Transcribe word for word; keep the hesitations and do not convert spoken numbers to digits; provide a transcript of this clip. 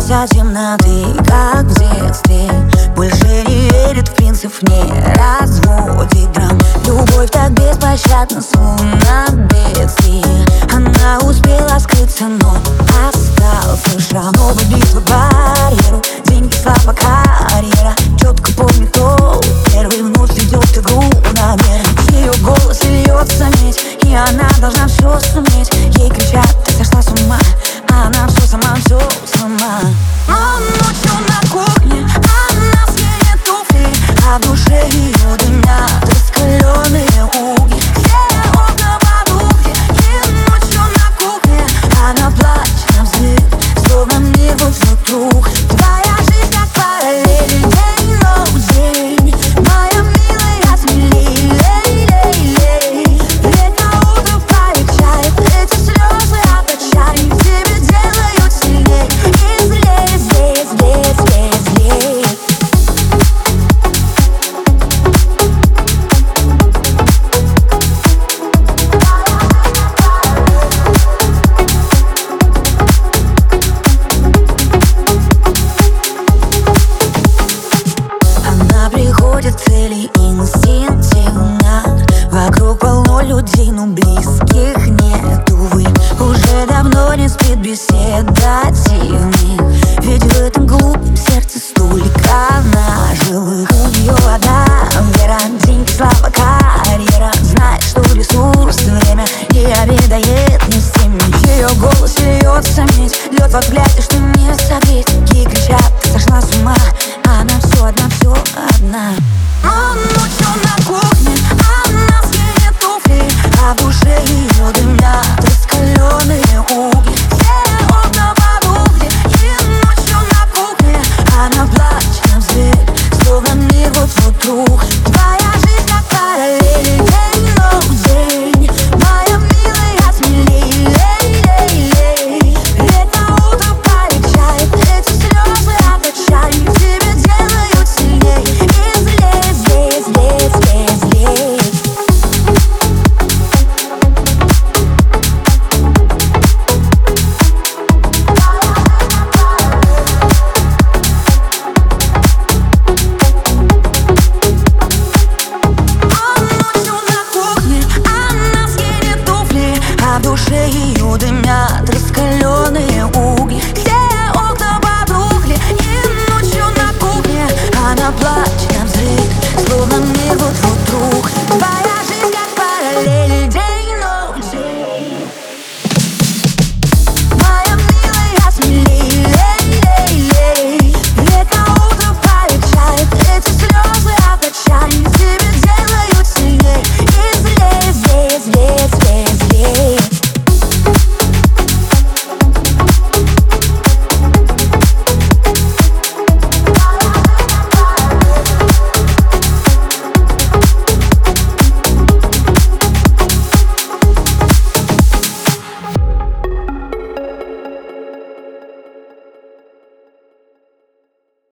боится темноты, как в детстве. Больше не верит в принцип, не разводит драм. Любовь так беспощадна, словно бедствие. Она успела скрыться, но остался шрам. Новая битва барьеру, деньги, слава, карьера. Четко помню, кто первый вновь ведет игру на нервы. Ее голос льется медь, и она должна все суметь. Ей кричат: ты сошла с ума, а она все сама, все сама. Но ночью на кухне она сменит туфли, а в душе ее дымят раскаленные угли. Все окна подухли, и ночью на кухне она плачет навзрыд, словно мир вот вокруг. Твоя жизнь как параллель, день, ночь, день. Моя милая, смелей, лей, лей, лей. Летнее утро полегчает, эти слезы от отчаяния тебе делают сильней. И злее, злее, злее, злее, злее. Она приходит к цели инстинктивно. Вокруг полно людей, но близких нет, увы. Уже давно не спит беседа дивных, ведь в этом глупом сердце столько наживых. У нее одна вера, деньги, слава, карьера. Знает, что ресурс время не обедает ни с теми. Ее голос льется медь, лед во взгляд.